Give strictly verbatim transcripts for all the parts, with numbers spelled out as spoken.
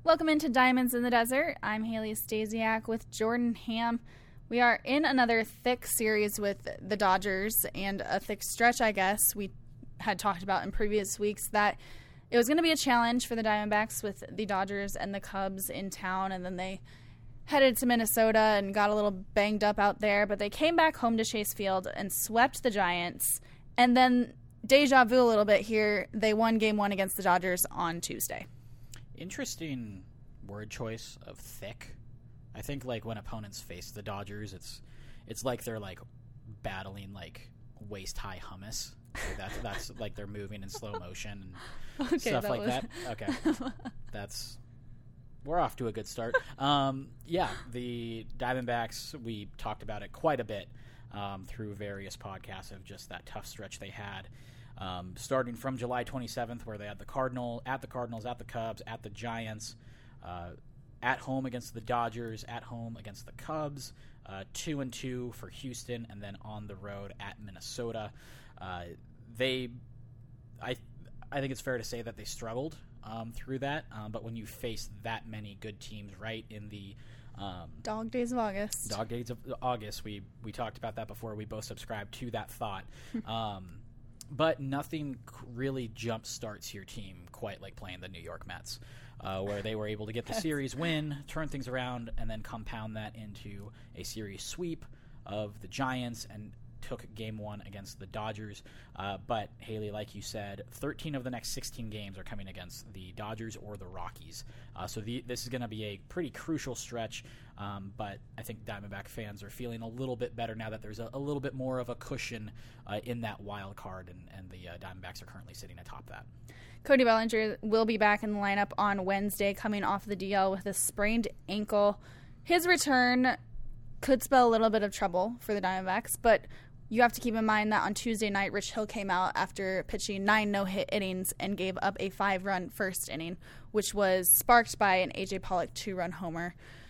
Welcome into Diamonds in the Desert. I'm Haley Stasiak with Jordan Ham. We are in another thick series with the Dodgers and a thick stretch, I guess. We had talked about in previous weeks that it was going to be a challenge for the Diamondbacks with the Dodgers and the Cubs in town, and then they headed to Minnesota and got a little banged up out there, but they came back home to Chase Field and swept the Giants, and then deja vu a little bit here, they won game one against the Dodgers on Tuesday. Interesting word choice of thick. I think like when opponents face the Dodgers, it's it's like they're like battling like waist high hummus. Like that's that's like they're moving in slow motion and okay, stuff that like was... that. Okay, that's we're off to a good start. Um, yeah, the Diamondbacks, we talked about it quite a bit um, through various podcasts of just that tough stretch they had. Um, starting from July twenty-seventh, where they had the Cardinal at the Cardinals, at the Cubs, at the Giants, uh, at home against the Dodgers, at home against the Cubs, uh, two and two for Houston, and then on the road at Minnesota. Uh, they, I, I think it's fair to say that they struggled um, through that. Um, but when you face that many good teams right in the um, dog days of August, dog days of August, we we talked about that before. We both subscribed to that thought. um, But nothing really jump starts your team quite like playing the New York Mets, uh, where they were able to get the series win, turn things around, and then compound that into a series sweep of the Giants and took game one against the Dodgers. Uh, but, Haley, like you said, thirteen of the next sixteen games are coming against the Dodgers or the Rockies. Uh, so the, this is going to be a pretty crucial stretch, um, but I think Diamondback fans are feeling a little bit better now that there's a, a little bit more of a cushion uh, in that wild card, and, and the uh, Diamondbacks are currently sitting atop that. Cody Bellinger will be back in the lineup on Wednesday, coming off the D L with a sprained ankle. His return could spell a little bit of trouble for the Diamondbacks, but you have to keep in mind that on Tuesday night, Rich Hill came out after pitching nine no-hit innings and gave up a five-run first inning, which was sparked by an A J Pollock two-run homer.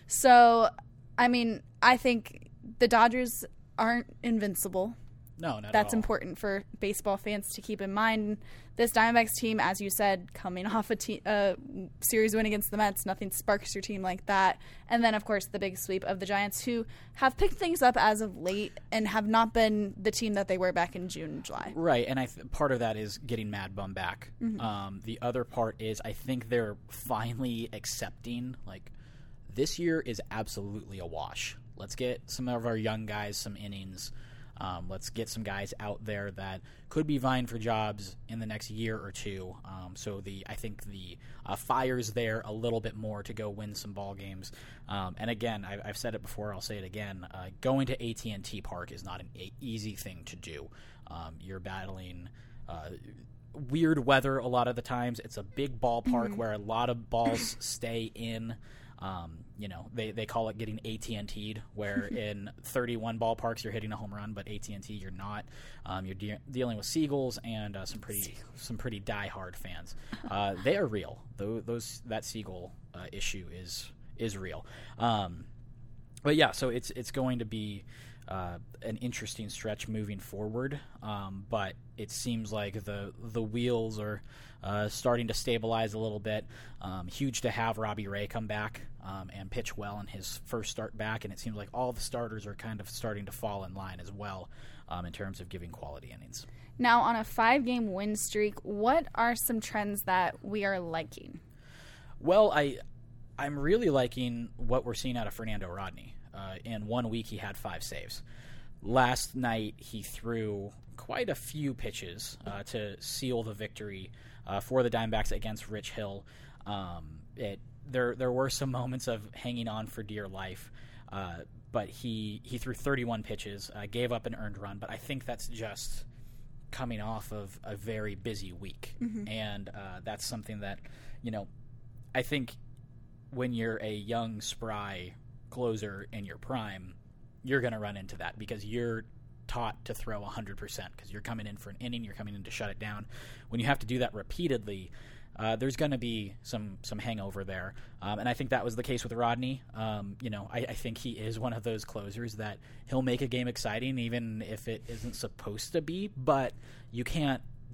So, I mean, I think the Dodgers aren't invincible. No, not That's at all. important for baseball fans to keep in mind. This Diamondbacks team, as you said, coming off a te- uh, series win against the Mets, nothing sparks your team like that. And then, of course, the big sweep of the Giants, who have picked things up as of late and have not been the team that they were back in June and July. Right, and I th- part of that is getting Mad Bum back. Mm-hmm. Um, the other part is I think they're finally accepting, like, this year is absolutely a wash. Let's get some of our young guys some innings. Um, let's get some guys out there that could be vying for jobs in the next year or two. Um, so the I think the uh, fire's there a little bit more to go win some ball games. Um, and again, I, I've said it before, I'll say it again. Uh, going to A T and T Park is not an a- easy thing to do. Um, you're battling uh, weird weather a lot of the times. It's a big ballpark mm-hmm. where a lot of balls stay in. Um, you know, they, they call it getting A T and T'd, where in thirty-one ballparks you're hitting a home run, but A T and T you're not. Um, you're de- dealing with Seagulls and uh, some pretty Seagulls. some pretty diehard fans. Uh, they are real. Those, those that Seagull uh, issue is is real. Um, but yeah, so it's it's going to be uh, an interesting stretch moving forward. Um, but it seems like the the wheels are uh, starting to stabilize a little bit. Um, huge to have Robbie Ray come back um, and pitch well in his first start back, and it seems like all the starters are kind of starting to fall in line as well um, in terms of giving quality innings. Now, on a five-game win streak, what are some trends that we are liking? Well, I, I'm really liking what we're seeing out of Fernando Rodney. Uh, in one week, he had five saves. Last night, he threw quite a few pitches uh, to seal the victory uh, for the Diamondbacks against Rich Hill. Um, it there there were some moments of hanging on for dear life, uh, but he, he threw thirty-one pitches, uh, gave up an earned run, but I think that's just coming off of a very busy week. Mm-hmm. And uh, that's something that, you know, I think when you're a young, spry closer in your prime, you're going to run into that because you're taught to throw one hundred percent because you're coming in for an inning, you're coming in to shut it down. When you have to do that repeatedly, uh, there's going to be some some hangover there. Um, and I think that was the case with Rodney. Um, you know, I, I think he is one of those closers that he'll make a game exciting even if it isn't supposed to be, but you can't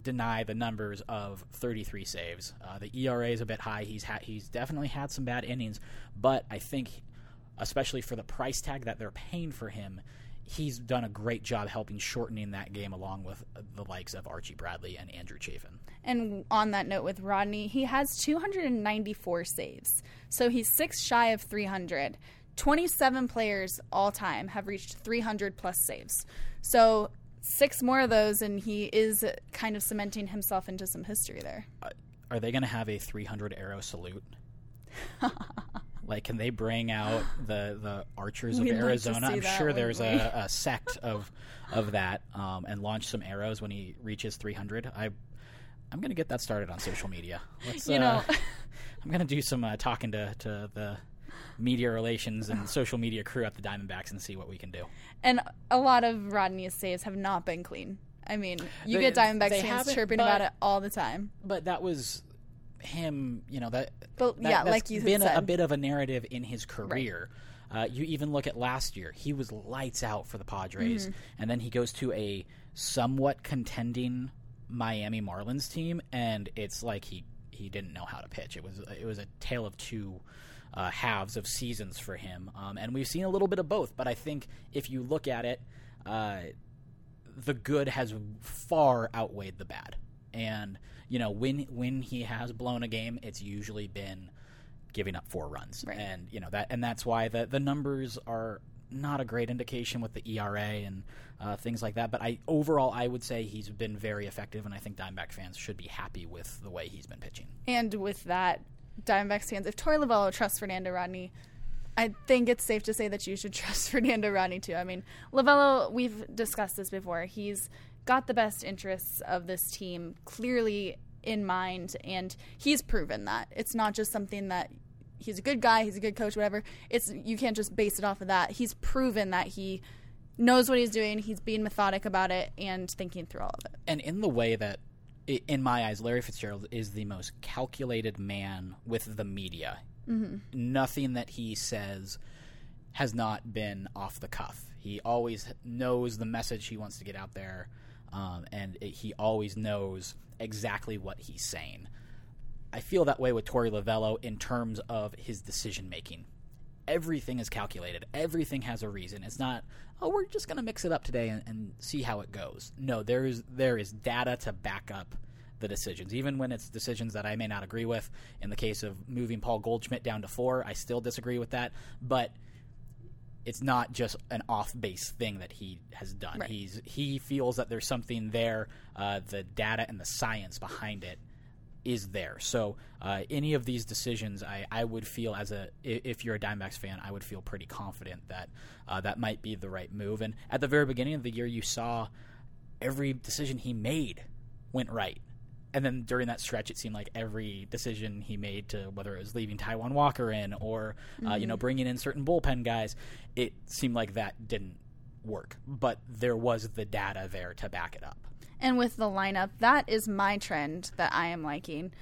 deny the numbers of thirty-three saves. Uh, the E R A is a bit high. He's ha- he's definitely had some bad innings, but I think, especially for the price tag that they're paying for him, he's done a great job helping shortening that game along with the likes of Archie Bradley and Andrew Chafin. And on that note with Rodney, he has two hundred ninety-four saves. So he's six shy of three hundred. twenty-seven players all time have reached three hundred plus saves. So six more of those, and he is kind of cementing himself into some history there. Uh, are they going to have a three hundred arrow salute? Like, can they bring out the, the archers of We'd like Arizona? to see I'm that, sure wouldn't there's we? a, a sect of of that, um, and launch some arrows when he reaches three hundred. I, I'm going to get that started on social media. Let's, You uh, know, I'm going to do some uh, talking to, to the media relations and social media crew at the Diamondbacks and see what we can do. and a lot of Rodney's saves have not been clean. I mean, you They- get Diamondbacks they fans haven't, chirping but- about it all the time. But that was him, you know, that, But that yeah, that's like you had been a, a said. bit of a narrative in his career. Uh, you even look at last year; he was lights out for the Padres, Mm-hmm. and then he goes to a somewhat contending Miami Marlins team, and it's like he, he didn't know how to pitch. It was it was a tale of two uh, halves of seasons for him, um, and we've seen a little bit of both. But I think if you look at it, uh, the good has far outweighed the bad, and you know when when he has blown a game, it's usually been giving up four runs, Right. and you know that, and that's why the the numbers are not a great indication with the E R A and uh, things like that. But I overall, I would say he's been very effective, and I think Diamondback fans should be happy with the way he's been pitching. And with that, Diamondbacks fans, if Torey Lovullo trusts Fernando Rodney, I think it's safe to say that you should trust Fernando Rodney too. I mean, Lovullo, we've discussed this before. He's got the best interests of this team clearly in mind, and he's proven that. It's not just something that he's a good guy, he's a good coach, whatever. It's you can't just base it off of that. He's proven that he knows what he's doing, he's being methodic about it, and thinking through all of it. And in the way that, i- in my eyes, Larry Fitzgerald is the most calculated man with the media. Mm-hmm. Nothing that he says has not been off the cuff. He always knows the message he wants to get out there, um, and it, he always knows exactly what he's saying. I feel that way with Torey Lovullo in terms of his decision making. Everything is calculated. Everything has a reason. It's not, oh, we're just going to mix it up today and, and see how it goes. No, there is there is data to back up the decisions, even when it's decisions that I may not agree with. In the case of moving Paul Goldschmidt down to four, I still disagree with that. But it's not just an off-base thing that he has done. Right. He's he feels that there's something there. Uh, the data and the science behind it is there. So uh, any of these decisions, I, I would feel as a if you're a Diamondbacks fan, I would feel pretty confident that uh, that might be the right move. And at the very beginning of the year, you saw every decision he made went right. And then during that stretch, it seemed like every decision he made, to whether it was leaving Taijuan Walker in or uh, mm-hmm. you know bringing in certain bullpen guys, it seemed like that didn't work. But there was the data there to back it up. And with the lineup, that is my trend that I am liking.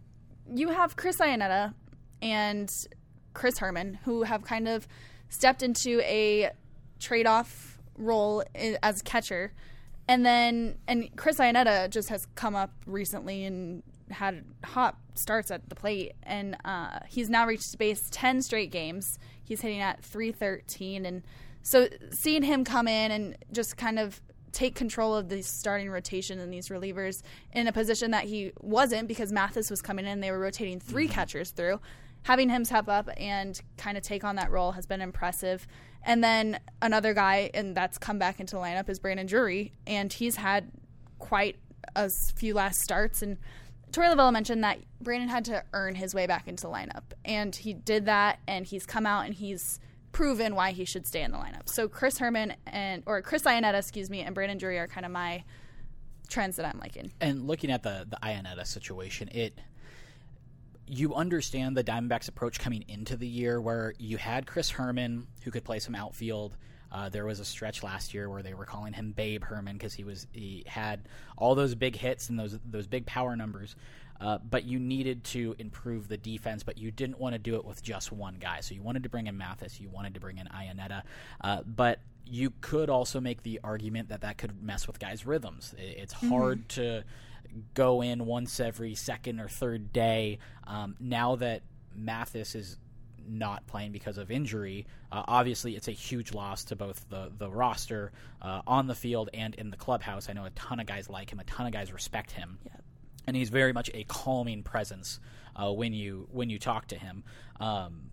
You have Chris Iannetta and Chris Herman, who have kind of stepped into a trade-off role as catcher. And then, and Chris Iannetta just has come up recently and had hot starts at the plate. And uh, he's now reached base ten straight games. He's hitting at three thirteen. And so seeing him come in and just kind of take control of the starting rotation and these relievers in a position that he wasn't, because Mathis was coming in, they were rotating three mm-hmm. catchers through. Having him step up and kind of take on that role has been impressive. And then another guy, and that's come back into the lineup, is Brandon Drury, and he's had quite a few last starts. And Torey Lovullo mentioned that Brandon had to earn his way back into the lineup, and he did that, and he's come out and he's proven why he should stay in the lineup. So Chris Herman and or Chris Iannetta, excuse me, and Brandon Drury are kind of my trends that I'm liking. And looking at the the Iannetta situation, it you understand the Diamondbacks' approach coming into the year, where you had Chris Herman, who could play some outfield. Uh, there was a stretch last year where they were calling him Babe Herman because he was he had all those big hits and those those big power numbers. Uh, but you needed to improve the defense, but you didn't want to do it with just one guy. So you wanted to bring in Mathis, you wanted to bring in Iannetta, uh, but you could also make the argument that that could mess with guys' rhythms. It's hard mm-hmm. to go in once every second or third day. Um, now that Mathis is not playing because of injury, uh, obviously it's a huge loss to both the, the roster uh, on the field and in the clubhouse. I know a ton of guys like him, a ton of guys respect him, yeah. and he's very much a calming presence uh, when you when you talk to him. Um,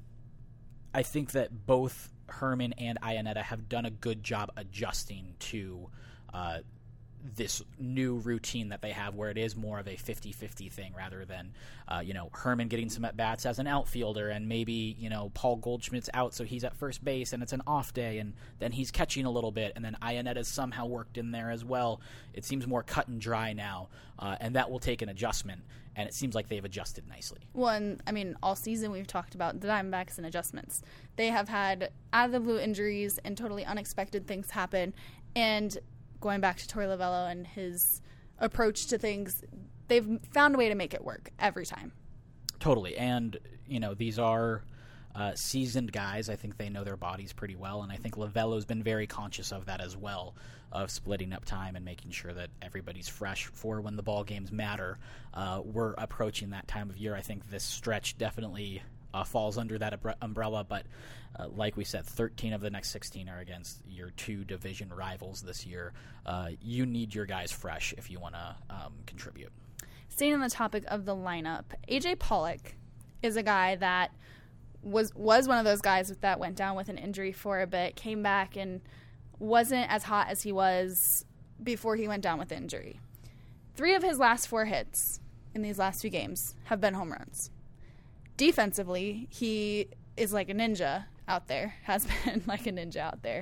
I think that both Herman and Iannetta have done a good job adjusting to uh, this new routine that they have, where it is more of a fifty-fifty thing rather than, uh, you know, Herman getting some at-bats as an outfielder, and maybe, you know, Paul Goldschmidt's out, so he's at first base, and it's an off day, and then he's catching a little bit, and then Iannetta's somehow worked in there as well. It seems more cut and dry now, uh, and that will take an adjustment, and it seems like they've adjusted nicely. Well, and, I mean, all season we've talked about the Diamondbacks and adjustments. They have had out-of-the-blue injuries and totally unexpected things happen, and going back to Torey Lovullo and his approach to things, they've found a way to make it work every time. Totally. And, you know, these are uh, seasoned guys. I think they know their bodies pretty well, and I think Lovullo's been very conscious of that as well, of splitting up time and making sure that everybody's fresh for when the ball games matter. Uh, we're approaching that time of year. I think this stretch definitely uh, falls under that umbrella, but uh, like we said, thirteen of the next sixteen are against your two division rivals this year. Uh, you need your guys fresh if you want to um, contribute. Staying on the topic of the lineup, A J Pollock is a guy that was was one of those guys that went down with an injury for a bit, came back and wasn't as hot as he was before he went down with injury. Three of his last four hits in these last two games have been home runs. Defensively, he is like a ninja out there, has been like a ninja out there.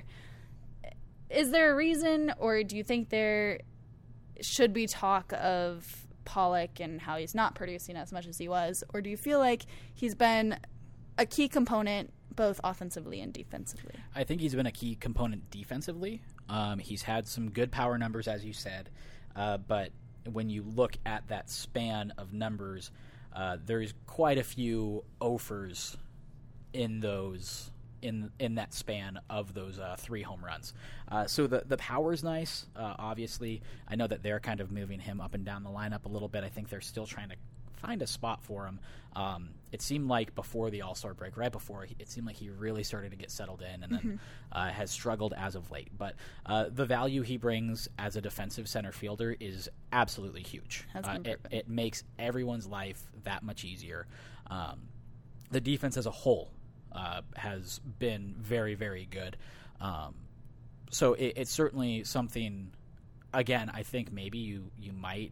Is there a reason, or do you think there should be talk of Pollock and how he's not producing as much as he was, or do you feel like he's been a key component both offensively and defensively? I think he's been a key component defensively. Um, he's had some good power numbers, as you said, uh, but when you look at that span of numbers, uh, there's quite a few offers in those in in that span of those uh, three home runs. Uh, so the the power's nice. Uh, obviously, I know that they're kind of moving him up and down the lineup a little bit. I think they're still trying to find a spot for him. Um, it seemed like before the All-Star break, right before, he, it seemed like he really started to get settled in, and then mm-hmm. uh, has struggled as of late. But uh, the value he brings as a defensive center fielder is absolutely huge. Uh, it, it makes everyone's life that much easier. Um, the defense as a whole uh, has been very, very good. Um, so it, it's certainly something, again, I think maybe you, you might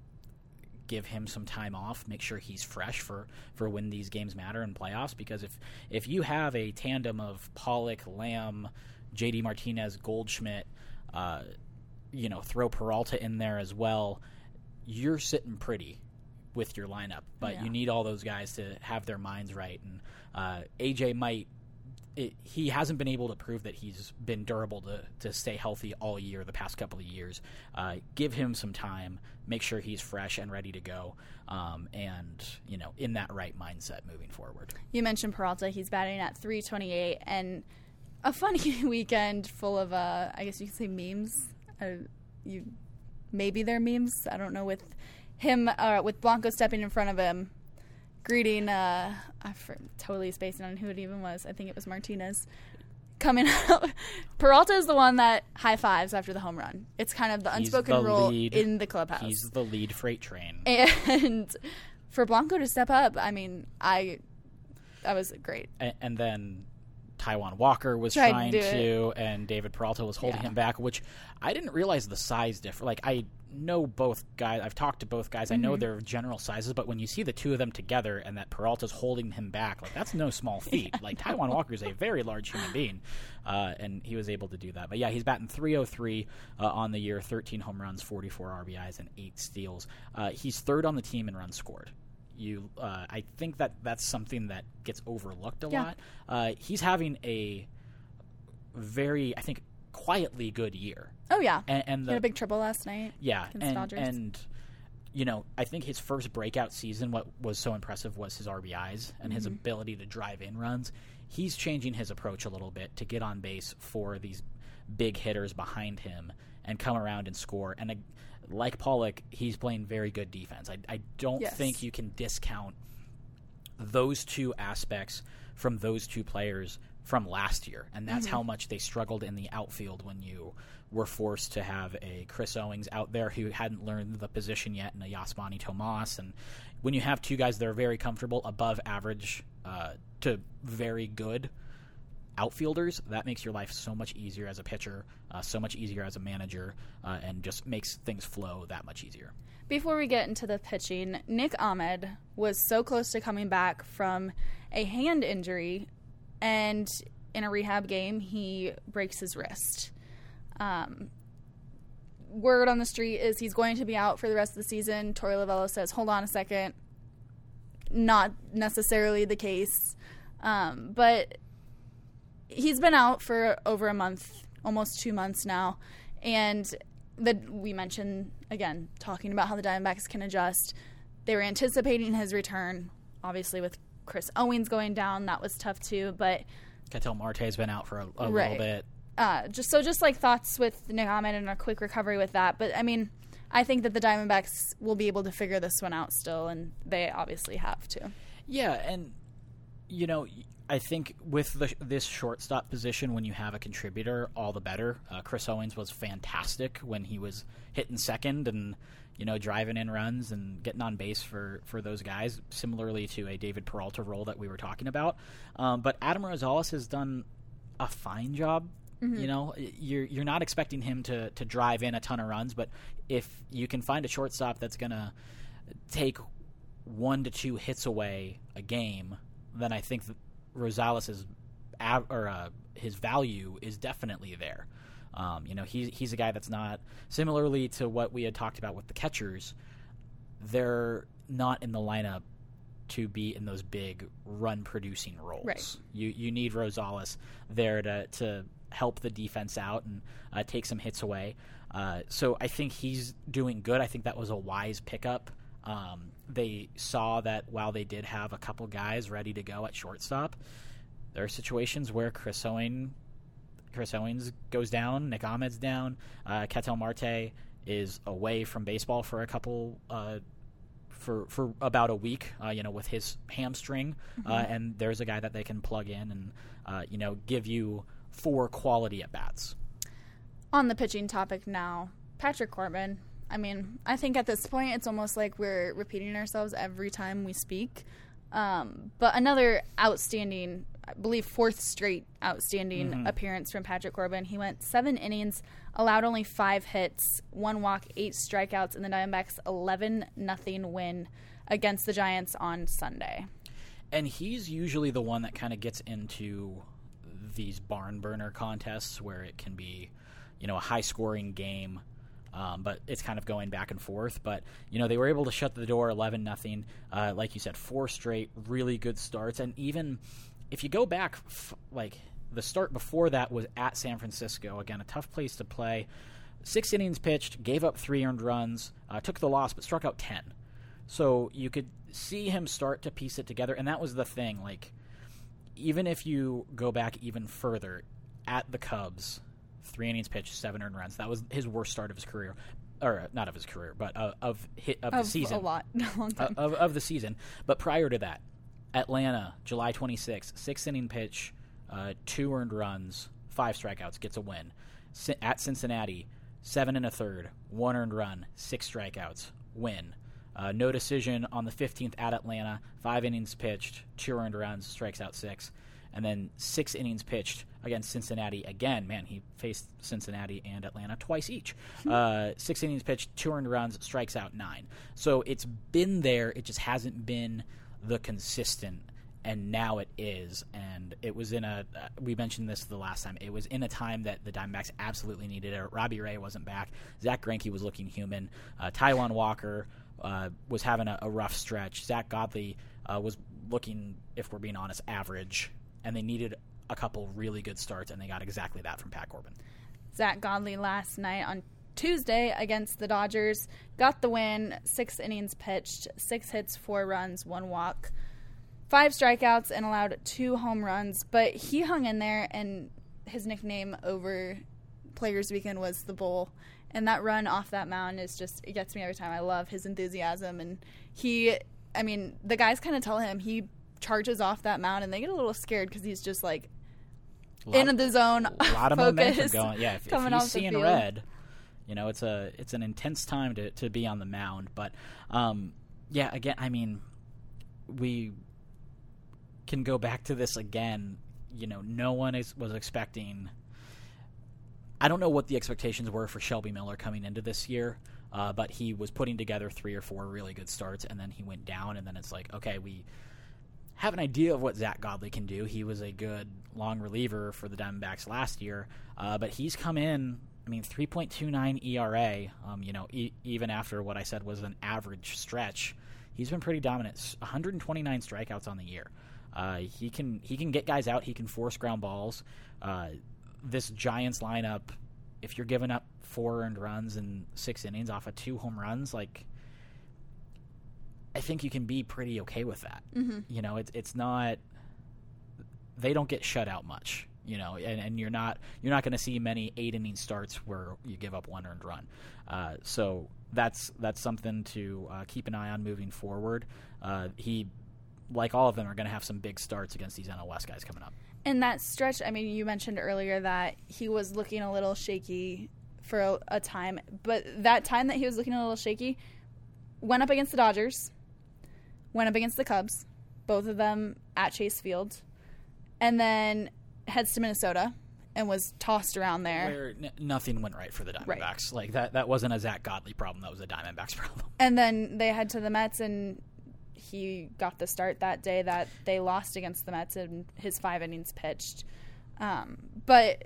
give him some time off, make sure he's fresh for, for when these games matter in playoffs, because if, if you have a tandem of Pollock, Lamb, J D Martinez, Goldschmidt, uh, you know, throw Peralta in there as well, you're sitting pretty with your lineup, but yeah. you need all those guys to have their minds right. And uh, A J might, it, he hasn't been able to prove that he's been durable to, to stay healthy all year, the past couple of years. Uh, give him some time, make sure he's fresh and ready to go, um, and, you know, in that right mindset moving forward. You mentioned Peralta. He's batting at three twenty-eight, and a funny weekend full of, uh, I guess you could say memes. Uh, you maybe they're memes. I don't know, with him, uh, with Blanco stepping in front of him, greeting, uh, I'm totally spacing on who it even was. I think it was Martinez. Coming out. Peralta is the one that high fives after the home run. It's kind of the He's unspoken the rule lead, in the clubhouse. He's the lead freight train. And for Blanco to step up, I mean, I that was great. And, and then Taijuan Walker was Tried trying to, to, and David Peralta was holding Yeah. him back, which I didn't realize the size difference. Like, I know both guys. I've talked to both guys. I know Mm-hmm. their general sizes, but when you see the two of them together and that Peralta's holding him back, like, that's no small feat. Like, Taijuan Walker is a very large human being, uh, and he was able to do that. But, yeah, he's batting three oh three uh, on the year, thirteen home runs, forty-four R B Is, and eight steals. Uh, he's third on the team in runs scored. You, uh, I think that that's something that gets overlooked a Yeah. lot. Uh, he's having a very, I think, quietly good year. Oh, yeah. And, and He the, had a big triple last night. yeah, against and, Dodgers. and you know, I think his first breakout season, what was so impressive was his R B Is and his Mm-hmm. ability to drive in runs. He's changing his approach a little bit to get on base for these big hitters behind him and come around and score. And uh, like Pollock, he's playing very good defense. I, I don't yes. think you can discount those two aspects from those two players from last year. And that's mm-hmm. how much they struggled in the outfield when you were forced to have a Chris Owings out there who hadn't learned the position yet, and a Yasmani Tomas. And when you have two guys that are very comfortable, above average uh, to very good outfielders, that makes your life so much easier as a pitcher, uh, so much easier as a manager, uh, and just makes things flow that much easier. Before we get into the pitching, Nick Ahmed was so close to coming back from a hand injury, and in a rehab game, he breaks his wrist. Um, word on the street is he's going to be out for the rest of the season. Torey Lovullo says, hold on a second. Not necessarily the case. Um, but he's been out for over a month, almost two months now. And the, we mentioned, again, talking about how the Diamondbacks can adjust. They were anticipating his return, obviously with Chris Owings going down. That was tough too. But Ketel Marte's been out for a, a right. little bit. Uh, just so just like thoughts with Nick Ahmed and a quick recovery with that. But, I mean, I think that the Diamondbacks will be able to figure this one out still, and they obviously have to. Yeah, and, you know, I think with the, this shortstop position, when you have a contributor, all the better. Uh, Chris Owings was fantastic when he was hitting second and, you know, driving in runs and getting on base for, for those guys, similarly to a David Peralta role that we were talking about. Um, but Adam Rosales has done a fine job. Mm-hmm. You know, you're you're not expecting him to, to drive in a ton of runs, but if you can find a shortstop that's going to take one to two hits away a game, then I think that Rosales' av- or uh, his value is definitely there. Um, you know, he's he's a guy that's not, similarly to what we had talked about with the catchers, they're not in the lineup to be in those big run-producing roles. Right. You you need Rosales there to to help the defense out and uh, take some hits away. Uh, so I think he's doing good. I think that was a wise pickup. Um, they saw that while they did have a couple guys ready to go at shortstop, there are situations where Chris Owings, Chris Owings goes down, Nick Ahmed's down, uh, Ketel Marte is away from baseball for a couple uh, for for about a week, uh, you know, with his hamstring, mm-hmm. uh, and there's a guy that they can plug in and uh, you know give you four quality at bats. On the pitching topic now, Patrick Corbin. I mean, I think at this point it's almost like we're repeating ourselves every time we speak. Um, but another outstanding, I believe fourth straight outstanding mm-hmm. appearance from Patrick Corbin. He went seven innings, allowed only five hits, one walk, eight strikeouts in the Diamondbacks' eleven nothing win against the Giants on Sunday. And he's usually the one that kind of gets into these barn burner contests where it can be, you know, a high-scoring game, um, but it's kind of going back and forth. But, you know, they were able to shut the door eleven nothing. Uh, like you said, four straight really good starts. And even if you go back, f- like the start before that was at San Francisco. Again, a tough place to play. Six innings pitched, gave up three earned runs, uh, took the loss, but struck out ten. So you could see him start to piece it together. And that was the thing, like, even if you go back even further, at the Cubs, three innings pitched, seven earned runs. That was his worst start of his career, or not of his career, but uh, of hit, of, of the season. A lot, a long time. Uh, of of the season. But prior to that, Atlanta, July twenty-sixth, six inning pitch, uh, two earned runs, five strikeouts, gets a win. C- at Cincinnati, seven and a third, one earned run, six strikeouts, win. Uh, no decision on the fifteenth at Atlanta. Five innings pitched, two earned runs, strikes out six. And then six innings pitched against Cincinnati again. Man, he faced Cincinnati and Atlanta twice each. Uh, six innings pitched, two earned runs, strikes out nine. So it's been there. It just hasn't been the consistent, and now it is. And it was in a uh, – we mentioned this the last time. It was in a time that the Diamondbacks absolutely needed it. Robbie Ray wasn't back. Zach Greinke was looking human. Uh, Taijuan Walker – Uh, was having a, a rough stretch. Zach Godley uh, was looking, if we're being honest, average, and they needed a couple really good starts, and they got exactly that from Pat Corbin. Zach Godley last night on Tuesday against the Dodgers got the win, six innings pitched, six hits, four runs, one walk, five strikeouts, and allowed two home runs, but he hung in there, and his nickname over Players Weekend was the bowl. And that run off that mound is just, it gets me every time. I love his enthusiasm. And he, I mean, the guys kind of tell him he charges off that mound, and they get a little scared because he's just like in of, the zone, a lot of momentum going. Yeah, if, if coming he's off the seeing field. red, you know, it's a it's an intense time to, to be on the mound. But um, yeah, again, I mean, we can go back to this again. You know, no one is was expecting. I don't know what the expectations were for Shelby Miller coming into this year, uh, but he was putting together three or four really good starts, and then he went down, and then it's like, okay, we have an idea of what Zach Godley can do. He was a good long reliever for the Diamondbacks last year, uh, but he's come in, I mean, three point two nine E R A, um, you know, e- even after what I said was an average stretch. He's been pretty dominant, one hundred twenty-nine strikeouts on the year. Uh, he can he can get guys out. He can force ground balls. Uh, this Giants lineup, if you're giving up four earned runs in six innings off of two home runs, like, I think you can be pretty okay with that. Mm-hmm. You know, it's it's not. They don't get shut out much. You know, and, and you're not you're not going to see many eight inning starts where you give up one earned run. Uh, so that's that's something to uh, keep an eye on moving forward. Uh, he, like all of them, are going to have some big starts against these N L West guys coming up. And that stretch, I mean, you mentioned earlier that he was looking a little shaky for a, a time. But that time that he was looking a little shaky, went up against the Dodgers, went up against the Cubs, both of them at Chase Field, and then heads to Minnesota and was tossed around there. Where n- nothing went right for the Diamondbacks. Right. Like, that, that wasn't a Zach Godley problem. That was a Diamondbacks problem. And then they head to the Mets, and he got the start that day that they lost against the Mets in his five innings pitched. Um, but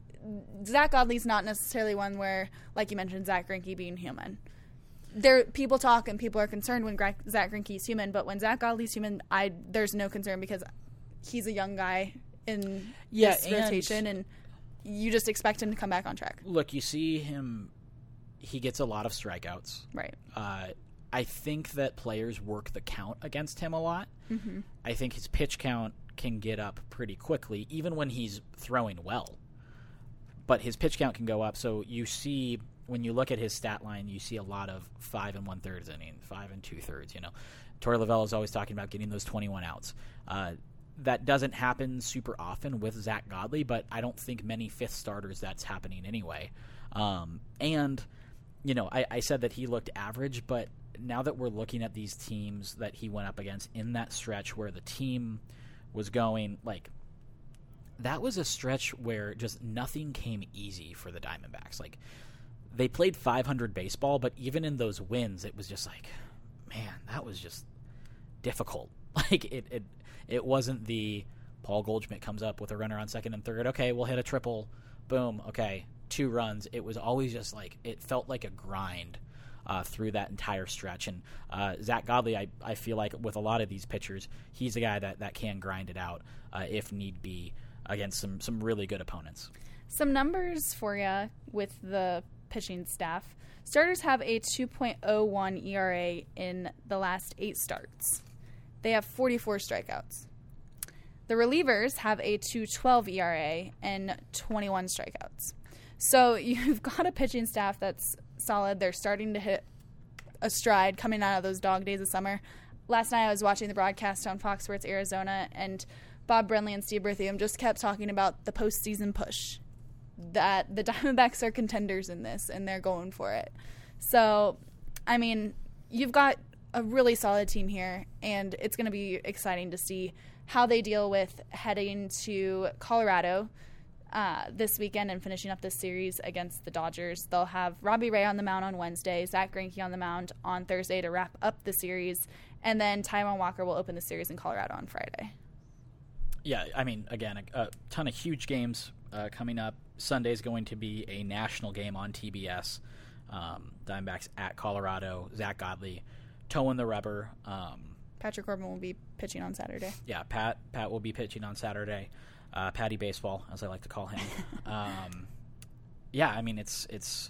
Zach Godley's not necessarily one where, like you mentioned, Zach Greinke being human. There, people talk and people are concerned when Gra- Zach Greinke's human, but when Zach Godley's human, I there's no concern because he's a young guy in Yeah, this and- rotation, and you just expect him to come back on track. Look, you see him, he gets a lot of strikeouts. Right. Uh, I think that players work the count against him a lot. Mm-hmm. I think his pitch count can get up pretty quickly, even when he's throwing well. But his pitch count can go up. So you see, when you look at his stat line, you see a lot of five and one thirds inning, five and two thirds. You know, Torey Lovullo is always talking about getting those twenty-one outs. Uh, that doesn't happen super often with Zach Godley, but I don't think many fifth starters that's happening anyway. Um, and you know, I, I said that he looked average, but now that we're looking at these teams that he went up against in that stretch where the team was going, like, that was a stretch where just nothing came easy for the Diamondbacks. Like, they played five hundred baseball, but even in those wins, it was just like, man, that was just difficult. Like, it it, it wasn't the Paul Goldschmidt comes up with a runner on second and third. Okay, we'll hit a triple. Boom. Okay, two runs. It was always just like, it felt like a grind Uh, through that entire stretch. And uh, Zach Godley, I, I feel like with a lot of these pitchers, he's a guy that, that can grind it out uh, if need be against some, some really good opponents. Some numbers for you with the pitching staff. Starters have a two point oh one E R A in the last eight starts. They have forty-four strikeouts. The relievers have a two twelve E R A and twenty-one strikeouts. So you've got a pitching staff that's solid. They're starting to hit a stride coming out of those dog days of summer. Last night I was watching the broadcast on Fox Sports Arizona, and Bob Brenly and Steve Berthium just kept talking about the postseason push. That the Diamondbacks are contenders in this, and they're going for it. So, I mean, you've got a really solid team here, and it's going to be exciting to see how they deal with heading to Colorado Uh, this weekend and finishing up this series against the Dodgers. They'll have Robbie Ray on the mound on Wednesday, Zach Greinke on the mound on Thursday to wrap up the series, and then Taijuan Walker will open the series in Colorado on Friday. Yeah, I mean, again, a, a ton of huge games uh, coming up. Sunday's going to be a national game on T B S. Um, Diamondbacks at Colorado, Zach Godley towing the rubber. Um, Patrick Corbin will be pitching on Saturday. Yeah, Pat Pat will be pitching on Saturday. Uh, Patty Baseball, as I like to call him. um, yeah, I mean, it's it's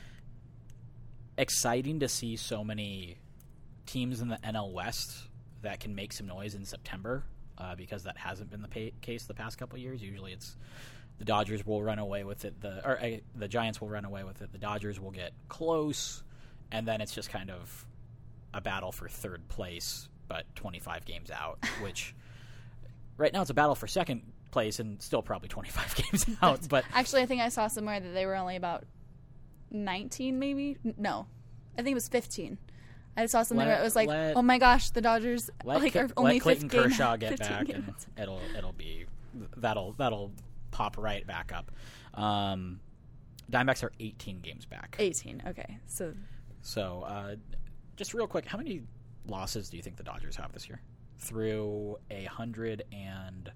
exciting to see so many teams in the N L West that can make some noise in September uh, because that hasn't been the pa- case the past couple of years. Usually it's The Dodgers will run away with it. The or uh, the Giants will run away with it. The Dodgers will get close, and then it's just kind of a battle for third place, but twenty-five games out, which right now it's a battle for second place and still probably twenty-five games out. But actually, I think I saw somewhere that they were only about nineteen, maybe? No. I think it was fifteen. I saw something let, where it was like, let, oh my gosh, the Dodgers let, like are only let Clayton fifteen, Kershaw get back, games. and it'll it'll be that'll that'll pop right back up. Um, Diamondbacks are eighteen games back. eighteen, okay. So, so uh, just real quick, how many losses do you think the Dodgers have this year? Through a hundred and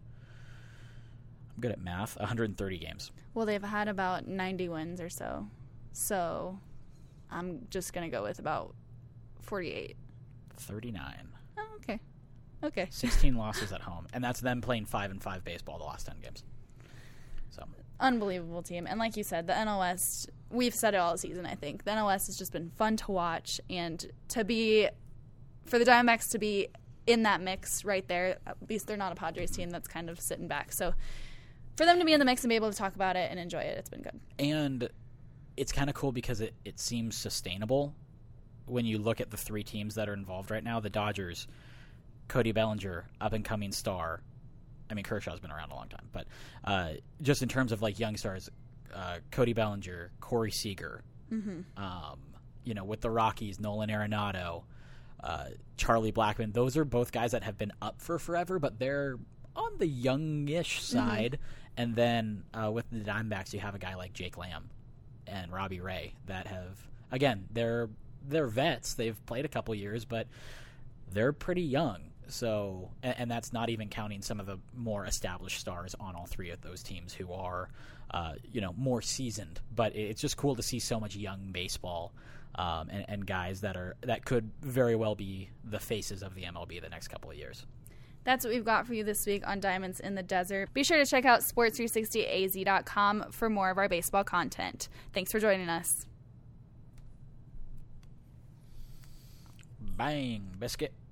I'm good at math. one hundred thirty games. Well, they've had about ninety wins or so. So, I'm just gonna go with about forty-eight. thirty-nine. Oh, okay. Okay. sixteen losses at home, and that's them playing five and five baseball the last ten games. So unbelievable team, and like you said, the N L West. We've said it all season. I think the N L West has just been fun to watch, and to be for the Diamondbacks to be in that mix right there. At least they're not a Padres team that's kind of sitting back. So for them to be in the mix and be able to talk about it and enjoy it, it's been good. And it's kind of cool because it, it seems sustainable when you look at the three teams that are involved right now. The Dodgers, Cody Bellinger, up-and-coming star. I mean, Kershaw's been around a long time. But uh, just in terms of, like, young stars, uh, Cody Bellinger, Corey Seager. Mm-hmm. Um, you know, with the Rockies, Nolan Arenado, uh, Charlie Blackmon. Those are both guys that have been up for forever, but they're on the youngish side. Mm-hmm. And then uh, with the Diamondbacks, you have a guy like Jake Lamb and Robbie Ray that have, again, they're they're vets. They've played a couple years, but they're pretty young. So, and, and that's not even counting some of the more established stars on all three of those teams who are, uh, you know, more seasoned. But it's just cool to see so much young baseball um, and, and guys that are that could very well be the faces of the M L B the next couple of years. That's what we've got for you this week on Diamonds in the Desert. Be sure to check out sports three sixty A Z dot com for more of our baseball content. Thanks for joining us. Bang, biscuit.